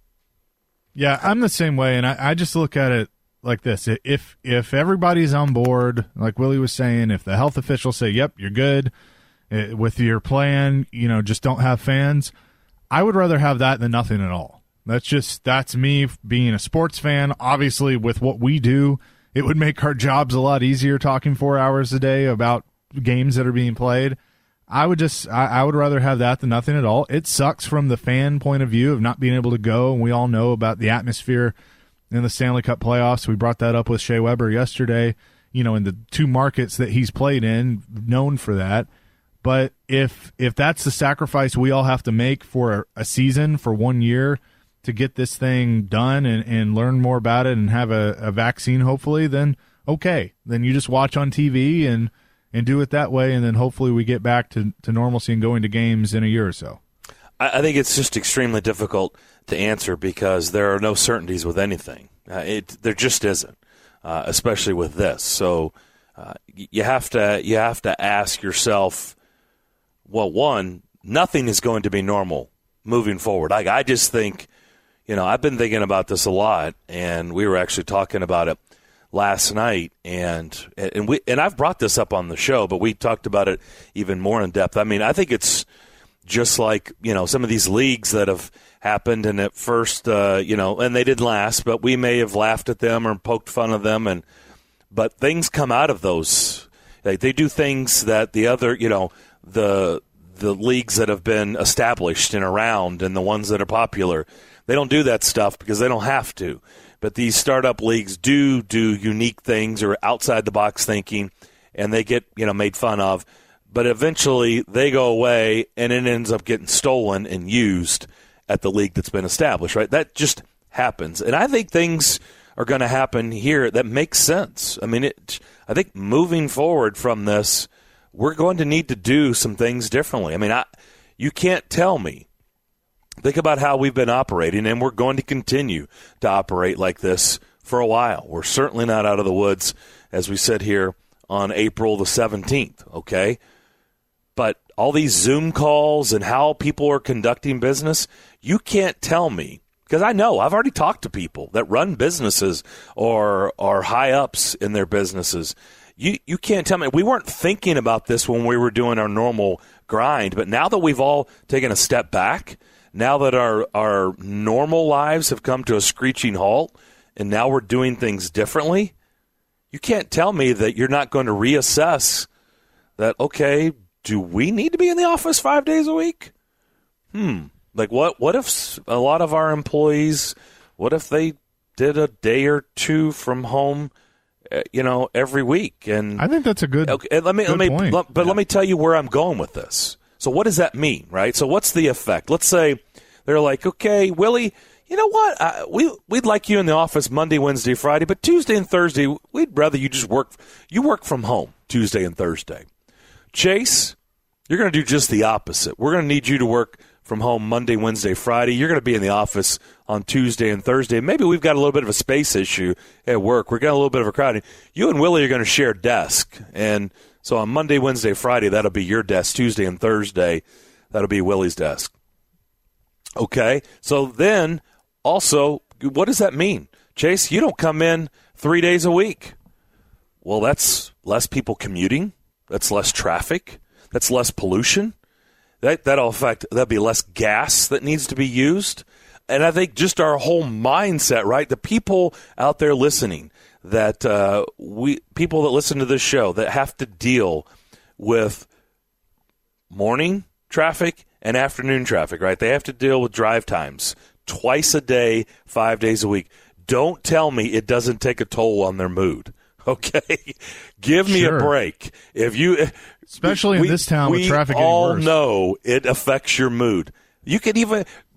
Yeah, I'm the same way, and I, I just look at it like this. If if everybody's on board, like Willie was saying, if the health officials say, yep, you're good uh, with your plan, you know, just don't have fans, I would rather have that than nothing at all. That's just, that's me being a sports fan. Obviously, with what we do, it would make our jobs a lot easier talking four hours a day about games that are being played. I would just, I, I would rather have that than nothing at all. It sucks from the fan point of view of not being able to go, and we all know about the atmosphere in the Stanley Cup playoffs. We brought that up with Shea Weber yesterday, you know, in the two markets that he's played in, known for that. But if if that's the sacrifice we all have to make for a season, for one year, to get this thing done and, and learn more about it and have a, a vaccine, hopefully, then okay. Then you just watch on T V and, and do it that way, and then hopefully we get back to, to normalcy and going to games in a year or so. I, I think it's just extremely difficult to answer because there are no certainties with anything. Uh, it there just isn't, uh, especially with this. So uh, you have to you have to ask yourself, well, one, nothing is going to be normal moving forward. Like I just think. You know, I've been thinking about this a lot, and we were actually talking about it last night, and and we and I've brought this up on the show, but we talked about it even more in depth. I mean, I think it's just like, you know, some of these leagues that have happened, and at first, uh, you know, and they didn't last, but we may have laughed at them or poked fun of them, and but things come out of those. Like they do things that the other, you know, the the leagues that have been established and around, and the ones that are popular. They don't do that stuff because they don't have to. But these startup leagues do do unique things or outside-the-box thinking, and they get, you know, made fun of. But eventually they go away, and it ends up getting stolen and used at the league that's been established, right? That just happens. And I think things are going to happen here that make sense. I mean, it, I think moving forward from this, we're going to need to do some things differently. I mean, I, you can't tell me. Think about how we've been operating, and we're going to continue to operate like this for a while. We're certainly not out of the woods, as we said here on April the seventeenth, okay? But all these Zoom calls and how people are conducting business, you can't tell me, because I know, I've already talked to people that run businesses or are high-ups in their businesses. You, you can't tell me. We weren't thinking about this when we were doing our normal grind, but now that we've all taken a step back, now that our, our normal lives have come to a screeching halt, and now we're doing things differently, you can't tell me that you're not going to reassess that, okay, do we need to be in the office five days a week? Hmm. Like, what, what if a lot of our employees, what if they did a day or two from home, uh, you know, every week? And I think that's a good, okay, let me, good let me, point. Let, but yeah. let me tell you where I'm going with this. So what does that mean, right? So what's the effect? Let's say they're like, okay, Willie, you know what? I, we, we'd like you in the office Monday, Wednesday, Friday, but Tuesday and Thursday, we'd rather you just work. You work from home Tuesday and Thursday. Chase, you're going to do just the opposite. We're going to need you to work from home Monday, Wednesday, Friday. You're going to be in the office on Tuesday and Thursday. Maybe we've got a little bit of a space issue at work. We're getting a little bit of a crowd. You and Willie are going to share a desk, and so on Monday, Wednesday, Friday, that'll be your desk. Tuesday and Thursday, that'll be Willie's desk. Okay, so then also, what does that mean? Chase, you don't come in three days a week. Well, that's less people commuting. That's less traffic. That's less pollution. That, that'll affect, that'll be less gas that needs to be used. And I think just our whole mindset, right? The people out there listening, that uh, we people that listen to this show that have to deal with morning traffic and afternoon traffic, right? They have to deal with drive times twice a day, five days a week. Don't tell me it doesn't take a toll on their mood, okay? Give me sure. a break. If you, especially we, in this town with traffic getting getting worse. We all know it affects your mood. You can even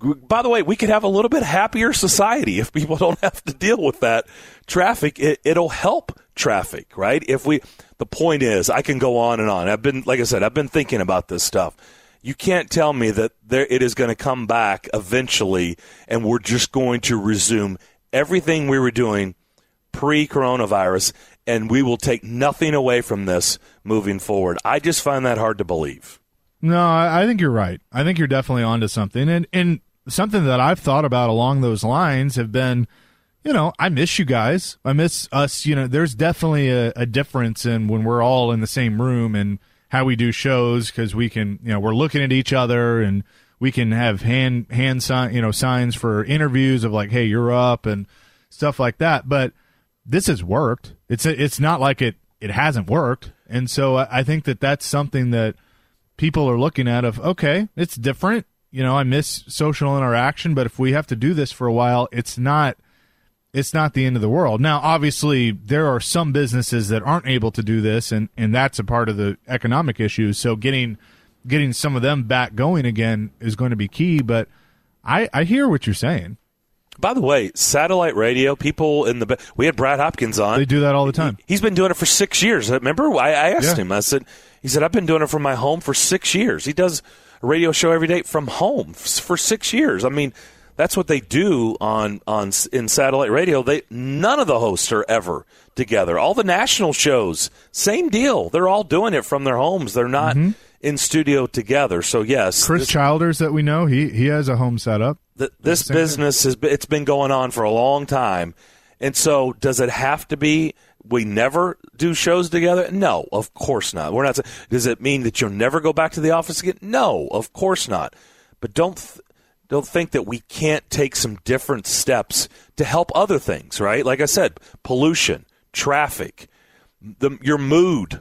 By the way, we could have a little bit happier society if people don't have to deal with that traffic. It, it'll help traffic, right? If we, the point is, I can go on and on. I've been, like I said, I've been thinking about this stuff. You can't tell me that there it is going to come back eventually, and we're just going to resume everything we were doing pre-coronavirus, and we will take nothing away from this moving forward. I just find that hard to believe. No, I, I think you're right. I think you're definitely onto something. And, and something that I've thought about along those lines have been, you know, I miss you guys. I miss us. You know, there's definitely a, a difference in when we're all in the same room and how we do shows, because we can, you know, we're looking at each other and we can have hand, hand sign, you know, signs for interviews of like, hey, you're up and stuff like that. But this has worked. It's, it's not like it, it hasn't worked. And so I, I think that that's something that people are looking at of, okay, it's different. You know, I miss social interaction, but if we have to do this for a while, it's not, it's not the end of the world. Now, obviously, there are some businesses that aren't able to do this, and, and that's a part of the economic issues. So getting, getting some of them back going again is going to be key, but I, I hear what you're saying. By the way, satellite radio, people in the – we had Brad Hopkins on. They do that all the time. He, he's been doing it for six years. Remember? I, I asked yeah. him. I said – he said, I've been doing it from my home for six years. He does a radio show every day from home for six years. I mean, that's what they do on, on in satellite radio. They none of the hosts are ever together. All the national shows, same deal. They're all doing it from their homes. They're not mm-hmm. in studio together. So, yes. Chris this, Childers that we know, he, he has a home setup. The, this business, has it's been going on for a long time. And so does it have to be we never do shows together? No, of course not. We're not. Does it mean that you'll never go back to the office again? No, of course not. But don't th- don't think that we can't take some different steps to help other things, right? Like I said, pollution, traffic, the, your mood,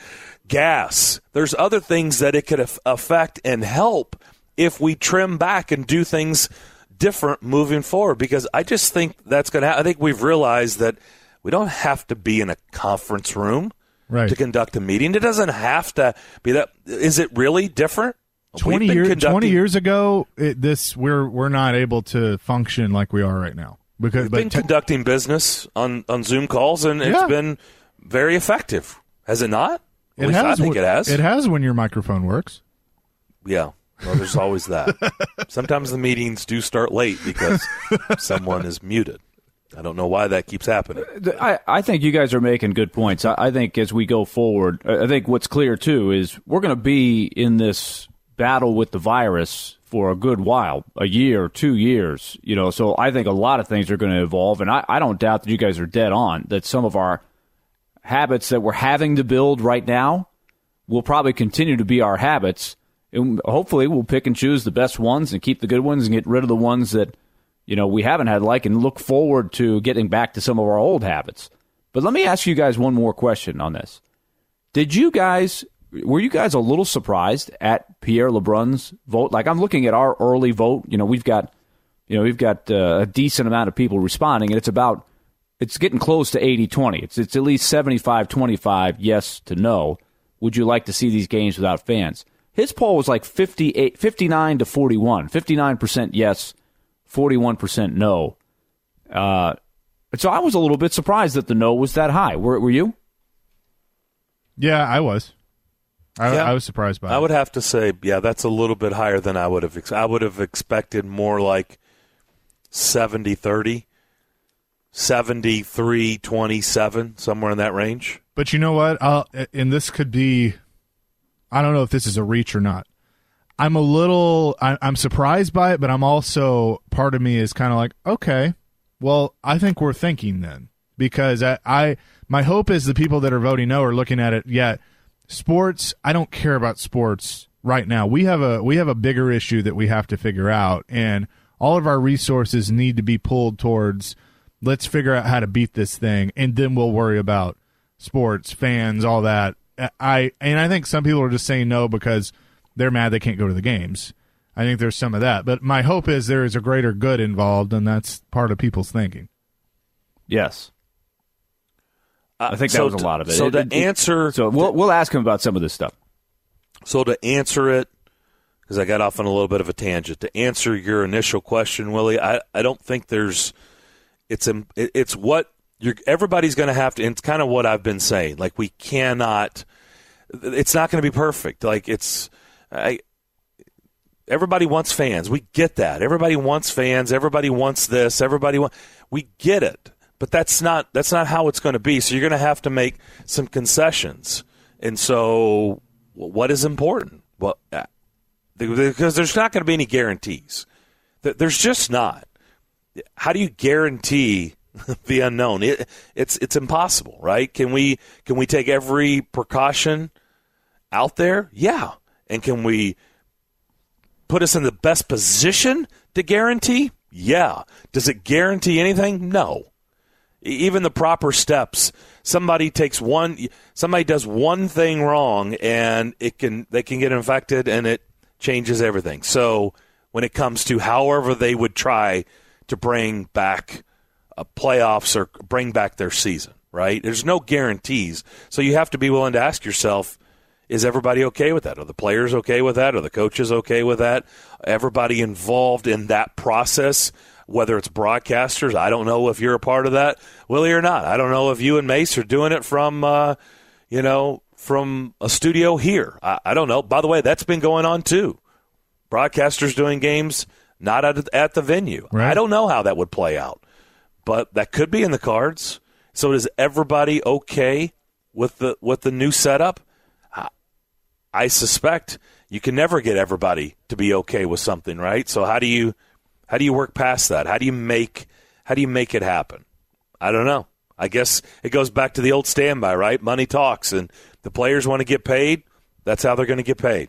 gas. There's other things that it could af- affect and help if we trim back and do things different moving forward, because I just think that's going to happen. I think we've realized that we don't have to be in a conference room right. to conduct a meeting. It doesn't have to be that. Is it really different? Twenty years conducting- twenty years ago, it, this we're we're not able to function like we are right now because we've but been te- conducting business on, on Zoom calls, and it's yeah. been very effective. Has it not? At it least has. I think when, it has. It has when your microphone works. Yeah. Well, there's always that. Sometimes the meetings do start late because someone is muted. I don't know why that keeps happening. I, I think you guys are making good points. I, I think as we go forward, I think what's clear, too, is we're going to be in this battle with the virus for a good while, a year, two years. You know, so I think a lot of things are going to evolve, and I, I don't doubt that you guys are dead on, that some of our habits that we're having to build right now will probably continue to be our habits. And hopefully we'll pick and choose the best ones and keep the good ones and get rid of the ones that, you know, we haven't had like, and look forward to getting back to some of our old habits. But let me ask you guys one more question on this. Did you guys, were you guys a little surprised at Pierre LeBrun's vote? Like, I'm looking at our early vote. You know, we've got, you know, we've got uh, a decent amount of people responding, and it's about, it's getting close to eighty twenty. It's, it's at least seventy-five twenty-five yes to no. Would you like to see these games without fans? His poll was like fifty-eight, fifty-nine to forty-one, fifty-nine percent yes, forty-one percent no. Uh, so I was a little bit surprised that the no was that high. Were, were you? Yeah, I was. I, yeah, I was surprised by it. I would have to say, yeah, that's a little bit higher than I would have. Ex- I would have expected more like seventy thirty, seventy-three twenty-seven, somewhere in that range. But you know what? I'll, and this could be, I don't know if this is a reach or not. I'm a little, I, I'm surprised by it, but I'm also, part of me is kind of like, okay, well, I think we're thinking then. Because I, I, my hope is the people that are voting no are looking at it, yeah, sports, I don't care about sports right now. We have a, we have a bigger issue that we have to figure out, and all of our resources need to be pulled towards, let's figure out how to beat this thing, and then we'll worry about sports, fans, all that. I and I think some people are just saying no because they're mad they can't go to the games. I think there's some of that. But my hope is there is a greater good involved, and that's part of people's thinking. Yes. I think that so was a lot of it. So it, to it, answer, so we'll we'll ask him about some of this stuff. So to answer it because I got off on a little bit of a tangent. To answer your initial question, Willie, I, I don't think there's it's a, it's what you're everybody's going to have to. And it's kind of what I've been saying. Like we cannot. It's not going to be perfect. Like it's. I, everybody wants fans. We get that. Everybody wants fans. Everybody wants this. Everybody wants. We get it. But that's not that's not how it's going to be. So you're going to have to make some concessions. And so, what is important? Well, because there's not going to be any guarantees. There's just not. How do you guarantee the unknown? It, it's it's impossible, right? Can we can we take every precaution out there? Yeah. And can we put us in the best position to guarantee? Yeah. Does it guarantee anything? No. Even the proper steps. Somebody takes one. Somebody does one thing wrong, and it can they can get infected, and it changes everything. So when it comes to however they would try to bring back a playoffs or bring back their season, right? There's no guarantees. So you have to be willing to ask yourself, is everybody okay with that? Are the players okay with that? Are the coaches okay with that? Everybody involved in that process, whether it's broadcasters, I don't know if you're a part of that, Willie, or not. I don't know if you and Mace are doing it from, uh, you know, from a studio here. I, I don't know. By the way, that's been going on too. Broadcasters doing games not at, at the venue. Right. I don't know how that would play out, but that could be in the cards. So is everybody okay with the with the new setup? I, I suspect you can never get everybody to be okay with something, right? So how do you how do you work past that? How do you make how do you make it happen? I don't know. I guess it goes back to the old standby, right? Money talks, and the players want to get paid. That's how they're going to get paid.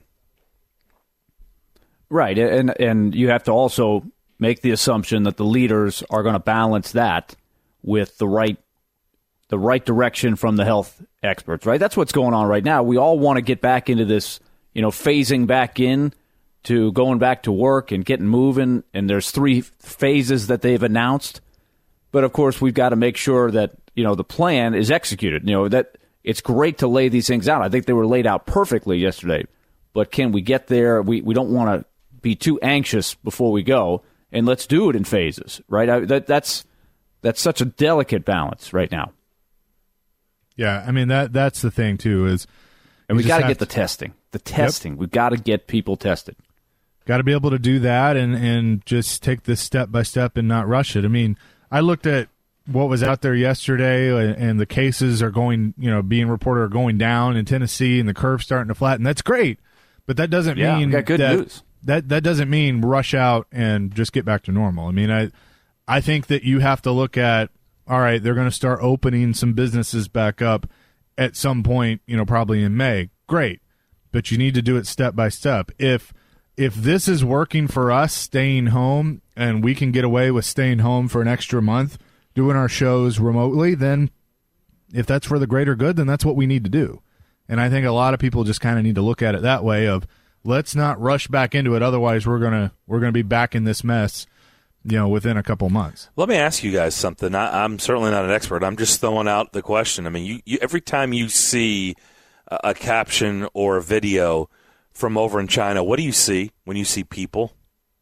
Right, and and you have to also make the assumption that the leaders are going to balance that with the right the right direction from the health experts, right? That's what's going on right now. We all want to get back into this, you know, phasing back in to going back to work and getting moving, and there's three phases that they've announced. But, of course, we've got to make sure that, you know, the plan is executed. You know, that it's great to lay these things out. I think they were laid out perfectly yesterday. But can we get there? We we don't want to be too anxious before we go, and let's do it in phases, right? I, that that's that's such a delicate balance right now. Yeah, I mean, that that's the thing, too, is and we got to get to, the testing. The testing. Yep. We've got to get people tested. Got to be able to do that and, and just take this step by step and not rush it. I mean, I looked at what was out there yesterday, and the cases are going, you know, being reported are going down in Tennessee, and the curve's starting to flatten. That's great, but that doesn't yeah, mean we got good that, news. that that doesn't mean rush out and just get back to normal. I mean, I I think that you have to look at, all right, they're going to start opening some businesses back up at some point, you know, probably in May. Great, but you need to do it step by step. If if this is working for us, staying home, and we can get away with staying home for an extra month, doing our shows remotely, then if that's for the greater good, then that's what we need to do. And I think a lot of people just kind of need to look at it that way of, let's not rush back into it, otherwise we're gonna we're gonna be back in this mess, you know, within a couple months. Let me ask you guys something. I, I'm certainly not an expert. I'm just throwing out the question. I mean, you, you every time you see a, a caption or a video from over in China, what do you see when you see people?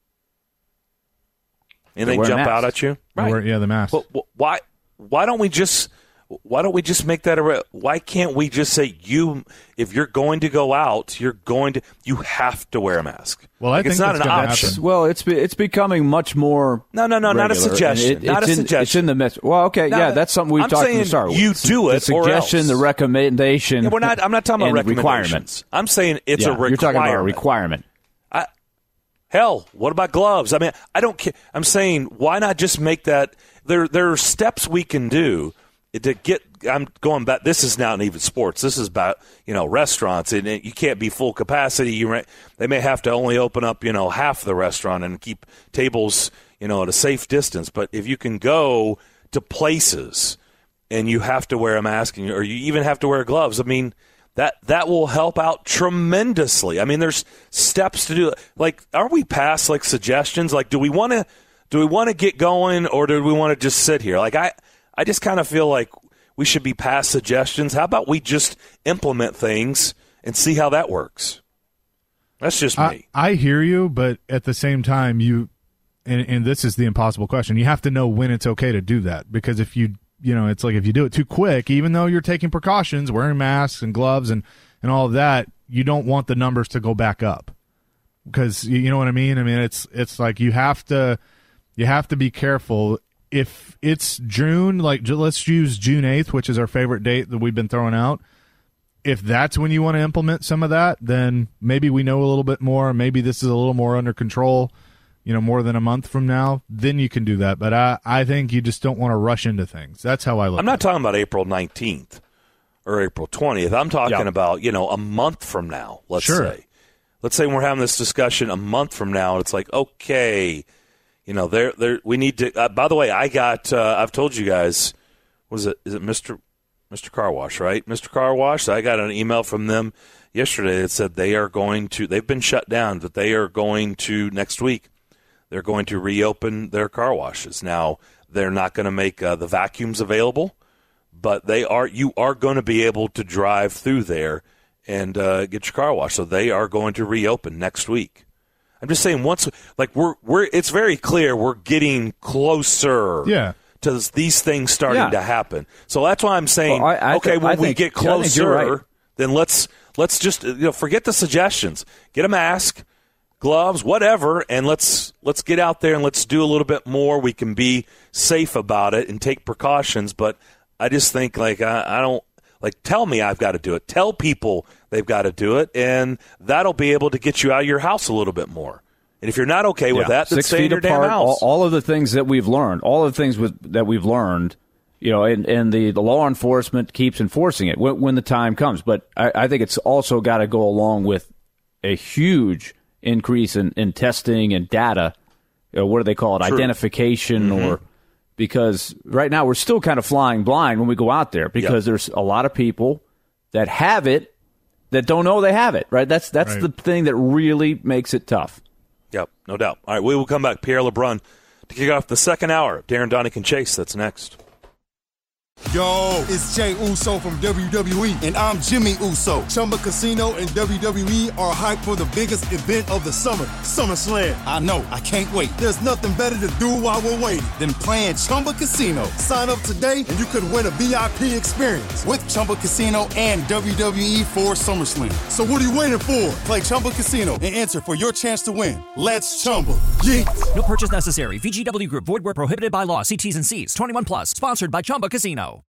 And they jump masks. out at you, right? Wear, yeah, the mask. Well, why? Why don't we just? Why don't we just make that a? Why can't we just say you? If you're going to go out, you're going to. You have to wear a mask. Well, I like think it's not that's an gonna option. happen. Well, it's it's becoming much more. No, no, no, regular. not a suggestion. It, not it's a in, suggestion. It's in the mess. Well, okay, No, yeah, that's something we've I'm talked saying from the start. you do it the or suggestion, else. the recommendation. Yeah, we're not. I'm not talking about and the recommendations. requirements. I'm saying it's yeah, a requirement. You're talking about a requirement. I, hell, what about gloves? I mean, I don't care. I'm saying, why not just make that? There, there are steps we can do to get. I'm going back. This is not even sports. This is about, you know, restaurants, and you can't be full capacity. You they may have to only open up, you know, half the restaurant and keep tables, you know, at a safe distance. But if you can go to places and you have to wear a mask, and, or you even have to wear gloves, I mean, that that will help out tremendously. I mean, there's steps to do. Like, are we past like suggestions? Like, do we want to do we want to get going, or do we want to just sit here? Like, I I just kind of feel like we should be past suggestions. How about we just implement things and see how that works? That's just I, me. I hear you, but at the same time, you, and, and this is the impossible question, you have to know when it's okay to do that. Because if you, you know, it's like if you do it too quick, even though you're taking precautions, wearing masks and gloves and, and all of that, you don't want the numbers to go back up. Because you know what I mean? I mean, it's it's like you have to you have to be careful. If it's June, like let's use June eighth, which is our favorite date that we've been throwing out. If that's when you want to implement some of that, then maybe we know a little bit more. Maybe this is a little more under control, you know, more than a month from now. Then you can do that. But I, I think you just don't want to rush into things. That's how I look I'm at it. not talking about April nineteenth or April twentieth. I'm talking Yeah. about, you know, a month from now, let's Sure. say. Let's say we're having this discussion a month from now, and it's like, okay, you know, there, there, we need to. Uh, by the way, I got. Uh, I've told you guys. What is it? Is it Mister Mister Car Wash, right? Mister Car Wash. I got an email from them yesterday that said they are going to. They've been shut down, but they are going to next week. They're going to reopen their car washes. Now they're not going to make uh, the vacuums available, but they are. You are going to be able to drive through there and uh, get your car washed. So they are going to reopen next week. I'm just saying, once like we're we're, it's very clear we're getting closer. Yeah. To these things starting Yeah. to happen. So that's why I'm saying, Well, I- I okay, th- when I we think- get yeah, I think you're closer, right. then let's let's just you know forget the suggestions. Get a mask, gloves, whatever, and let's let's get out there and let's do a little bit more. We can be safe about it and take precautions. But I just think like I, I don't like tell me I've got to do it. Tell people they've got to do it, and that'll be able to get you out of your house a little bit more. And if you're not okay with that, then Six stay feet in your apart, damn all, house. all of the things that we've learned, all of the things with, that we've learned, you know, and, and the, the law enforcement keeps enforcing it when, when the time comes. But I, I think it's also got to go along with a huge increase in, in testing and data. You know, what do they call it? True. Identification Mm-hmm. or because right now we're still kind of flying blind when we go out there because Yep. there's a lot of people that have it that don't know they have it, right? That's that's Right. the thing that really makes it tough. Yep, no doubt. All right, we will come back. Pierre LeBrun to kick off the second hour of Darren, Donick, and Chase. That's next. Yo, it's Jay Uso from W W E, and I'm Jimmy Uso. Chumba Casino and W W E are hyped for the biggest event of the summer, SummerSlam. I know, I can't wait. There's nothing better to do while we're waiting than playing Chumba Casino. Sign up today, and you could win a V I P experience with Chumba Casino and W W E for SummerSlam. So what are you waiting for? Play Chumba Casino and enter for your chance to win. Let's Chumba. Yeah. No purchase necessary. V G W Group. Void where prohibited by law. See T's and C's. twenty-one plus. Sponsored by Chumba Casino.